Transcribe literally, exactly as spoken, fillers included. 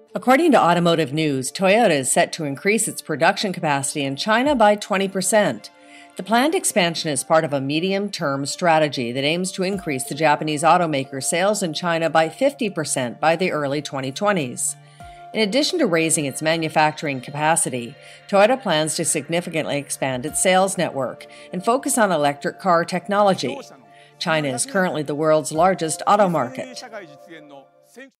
According to Automotive News, Toyota is set to increase its production capacity in China by twenty percent. The planned expansion is part of a medium-term strategy that aims to increase the Japanese automaker's sales in China by fifty percent by the early twenty twenties. In addition to raising its manufacturing capacity, Toyota plans to significantly expand its sales network and focus on electric car technology. China is currently the world's largest auto market.